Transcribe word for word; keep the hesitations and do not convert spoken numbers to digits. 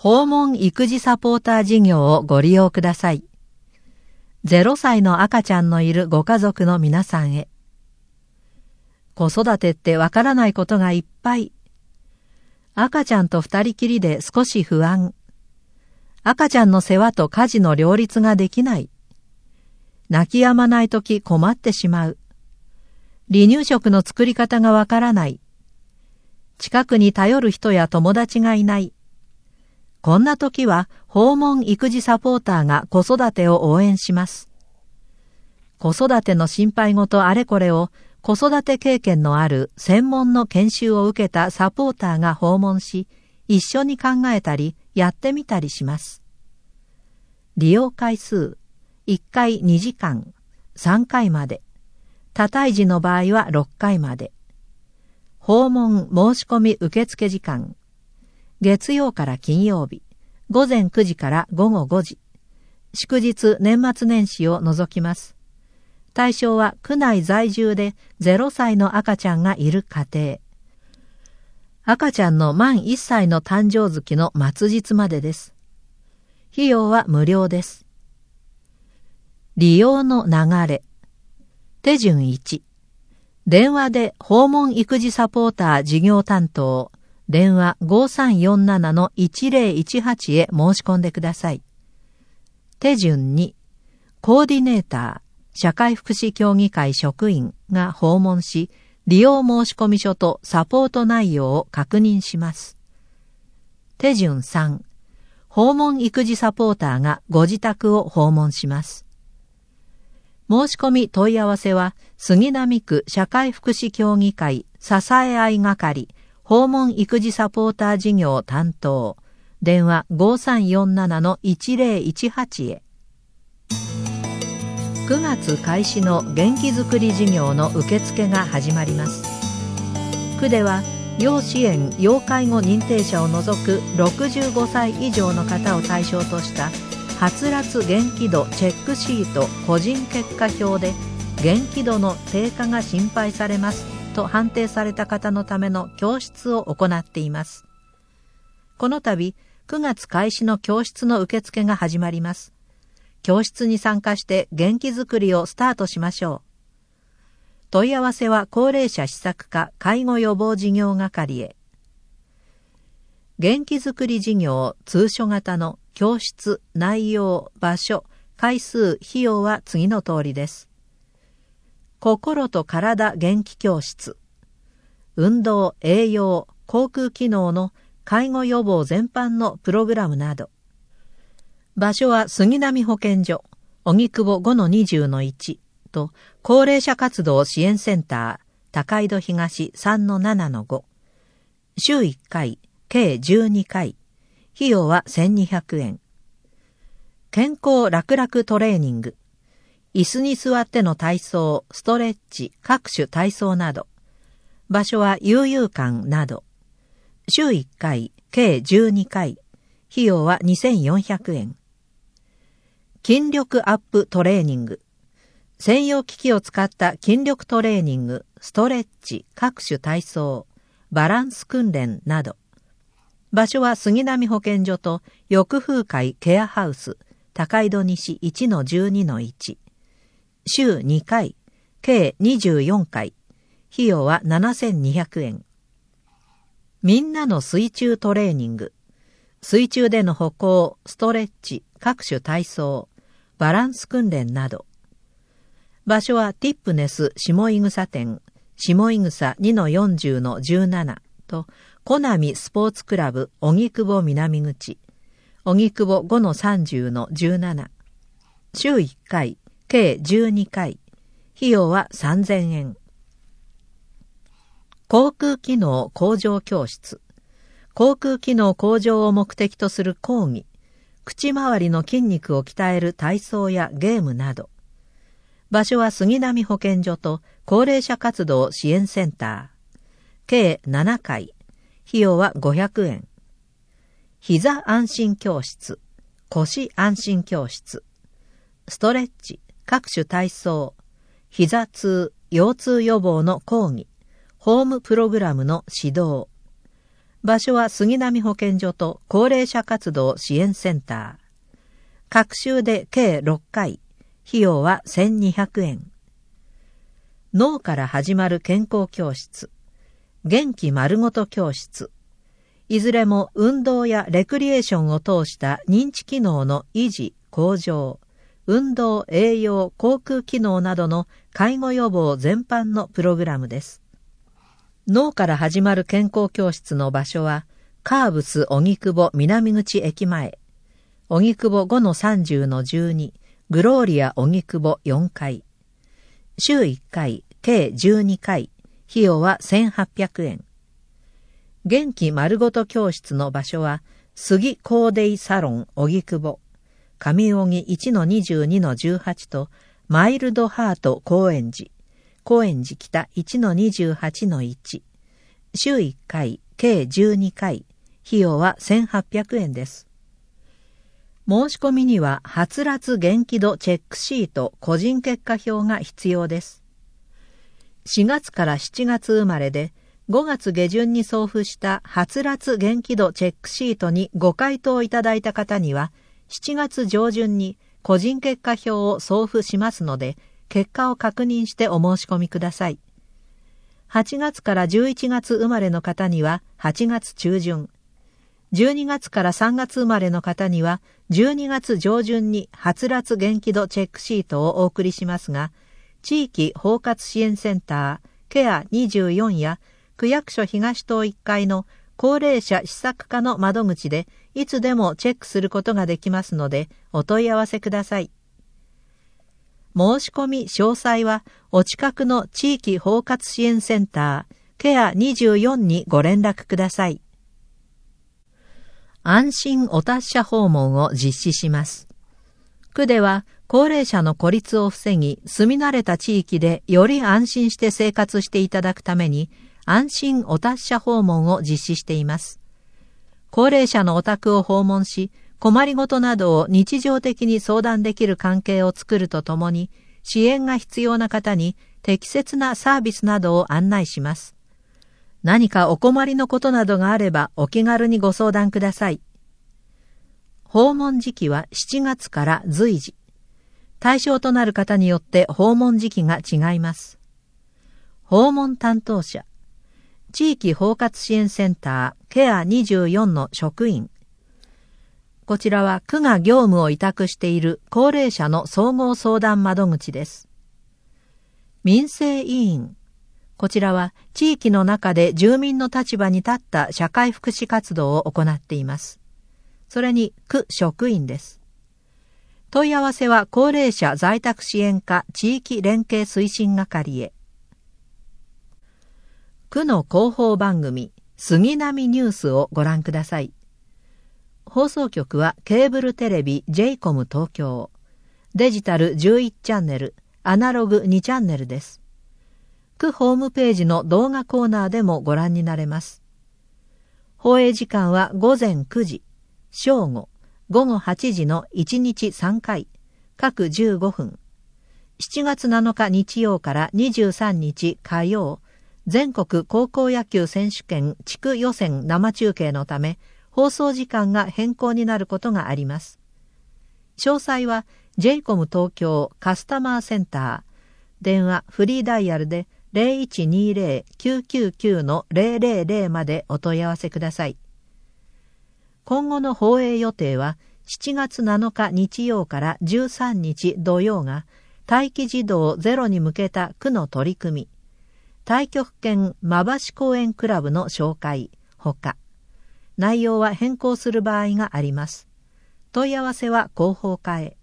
訪問育児サポーター事業をご利用ください。ゼロさいの赤ちゃんのいるご家族の皆さんへ。子育てってわからないことがいっぱい。赤ちゃんと二人きりで少し不安。赤ちゃんの世話と家事の両立ができない。泣き止まないとき困ってしまう。離乳食の作り方がわからない。近くに頼る人や友達がいない。こんなときは訪問育児サポーターが子育てを応援します。子育ての心配事あれこれを子育て経験のある専門の研修を受けたサポーターが訪問し、一緒に考えたりやってみたりします。利用回数、いっかいにじかん、さんかいまで。多胎児の場合はろっかいまで。訪問申し込み受付時間。月曜から金曜日、ごぜんくじからごごごじ。祝日年末年始を除きます。対象は区内在住でゼロさいの赤ちゃんがいる家庭。赤ちゃんの満いっさいの誕生月の末日までです。費用は無料です。利用の流れ。手順いち。電話で訪問育児サポーター事業担当、電話 ごさんよんななのいちぜろいちはち へ申し込んでください。手順に、コーディネーター、社会福祉協議会職員が訪問し、利用申込書とサポート内容を確認します。手順さん、訪問育児サポーターがご自宅を訪問します。申し込み問い合わせは、杉並区社会福祉協議会支え合い係訪問育児サポーター事業担当、電話 ごさんよんななのいちぜろいちはち へ。くがつ開始の元気づくり事業の受付が始まります。区では、要支援・要介護認定者を除くろくじゅうごさい以上の方を対象としたはつらつ元気度チェックシート個人結果表で元気度の低下が心配されますと判定された方のための教室を行っています。この度くがつ開始の教室の受付が始まります。教室に参加して元気づくりをスタートしましょう。問い合わせは高齢者施策課介護予防事業係へ。元気づくり事業通所型の教室、内容、場所、回数、費用は次の通りです。心と体元気教室。運動、栄養、口腔機能の介護予防全般のプログラムなど。場所は杉並保健所、荻窪 ごのにじゅうのいち と高齢者活動支援センター、高井戸東 さんのななのご。週いっかい、計じゅうにかい。費用はせんにひゃくえん。健康楽々トレーニング。椅子に座っての体操、ストレッチ、各種体操など。場所は悠々館など。週いっかい、計じゅうにかい。費用はにせんよんひゃくえん。筋力アップトレーニング。専用機器を使った筋力トレーニング、ストレッチ、各種体操、バランス訓練など。場所は杉並保健所と浴風会ケアハウス、高井戸西 いちのじゅうにのいち。週にかい、計にじゅうよんかい。費用はななせんにひゃくえん。みんなの水中トレーニング。水中での歩行、ストレッチ、各種体操、バランス訓練など。場所はティップネス下井草店、下井草 にのよんじゅうのじゅうなな と、コナミスポーツクラブ荻窪南口、荻窪 ごのさんじゅうのじゅうなな。週いっかい、計じゅうにかい。費用はさんぜんえん。口腔機能向上教室。口腔機能向上を目的とする講義、口周りの筋肉を鍛える体操やゲームなど。場所は杉並保健所と高齢者活動支援センター。計ななかい。費用はごひゃくえん。膝安心教室、腰安心教室、ストレッチ、各種体操、膝痛、腰痛予防の講義、ホームプログラムの指導。 場所は杉並保健所と高齢者活動支援センター。各週で計ろっかい。費用はせんにひゃくえん。脳から始まる健康教室。元気丸ごと教室。いずれも運動やレクリエーションを通した認知機能の維持、向上、運動、栄養、口腔機能などの介護予防全般のプログラムです。脳から始まる健康教室の場所は、カーブス荻窪南口駅前、荻窪 ごのさんじゅうのじゅうに、グローリア荻窪よんかい。週いっかい、計じゅうにかい、費用はせんはっぴゃくえん。元気丸ごと教室の場所は、杉コーデイサロン荻窪、上荻 いちのにじゅうにのじゅうはち と、マイルドハート高円寺、高円寺北 いちのにじゅうはちのいち、週いっかい、計じゅうにかい、費用はせんはっぴゃくえんです。申し込みには、はつらつ元気度チェックシート個人結果表が必要です。しがつからしちがつ生まれで、ごがつ下旬に送付したはつらつ元気度チェックシートにご回答いただいた方には、しちがつ上旬に個人結果表を送付しますので、結果を確認してお申し込みください。はちがつからじゅういちがつ生まれの方にははちがつ中旬、じゅうにがつからさんがつ生まれの方にはじゅうにがつ上旬にはつらつ元気度チェックシートをお送りしますが、地域包括支援センターケアにじゅうよんや区役所東棟いっかいの高齢者施策課の窓口でいつでもチェックすることができますのでお問い合わせください。申し込み詳細はお近くの地域包括支援センターケアにじゅうよんにご連絡ください。安心お達者訪問を実施します。区では高齢者の孤立を防ぎ、住み慣れた地域でより安心して生活していただくために、安心お達者訪問を実施しています。高齢者のお宅を訪問し、困りごとなどを日常的に相談できる関係を作るとともに、支援が必要な方に適切なサービスなどを案内します。何かお困りのことなどがあればお気軽にご相談ください。訪問時期はしちがつから随時。対象となる方によって訪問時期が違います。訪問担当者。地域包括支援センターケアにじゅうよんの職員。こちらは区が業務を委託している高齢者の総合相談窓口です。民生委員。こちらは地域の中で住民の立場に立った社会福祉活動を行っています。それに区職員です。問い合わせは高齢者在宅支援課地域連携推進係へ。区の広報番組杉並ニュースをご覧ください。放送局はケーブルテレビ ジェイコム 東京、デジタルじゅういちチャンネル、アナログにチャンネルです。区ホームページの動画コーナーでもご覧になれます。放映時間はごぜんくじ、正午、ごごはちじのいちにちさんかい、各じゅうごふん。しちがつなのか日曜からにじゅうさんにち火曜、全国高校野球選手権地区予選生中継のため、放送時間が変更になることがあります。詳細は ジェイコム 東京カスタマーセンター、電話フリーダイヤルで ゼロいちにゼロ きゅうきゅうきゅう のゼロゼロゼロまでお問い合わせください。今後の放映予定はしちがつなのか日曜からじゅうさんにち土曜が待機児童ゼロに向けた区の取り組み、太極拳馬橋公園クラブの紹介ほか、内容は変更する場合があります。問い合わせは広報課へ。